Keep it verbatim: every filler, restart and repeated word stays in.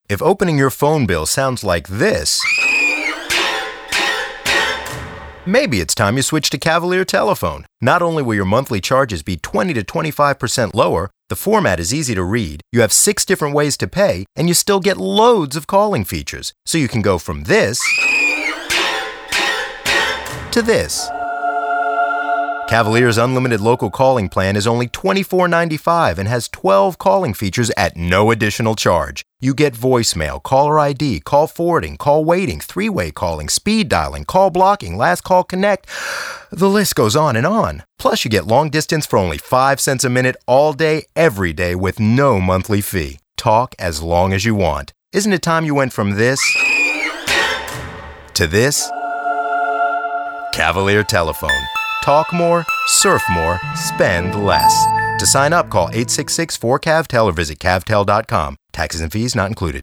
If opening your phone bill sounds like this, maybe it's time you switch to Cavalier Telephone. Not only will your monthly charges be twenty to twenty-five percent lower, the format is easy to read, you have six different ways to pay, and you still get loads of calling features. So you can go from this to this. Cavalier's unlimited local calling plan is only twenty-four ninety-five and has twelve calling features at no additional charge. You get voicemail, caller I D, call forwarding, call waiting, three-way calling, speed dialing, call blocking, last call connect. The list goes on and on. Plus, you get long distance for only five cents a minute all day, every day with no monthly fee. Talk as long as you want. Isn't it time you went from this to this? Cavalier Telephone. Talk more, surf more, spend less. To sign up, call eight six six, four C A V T E L or visit cavtel dot com. Taxes and fees not included.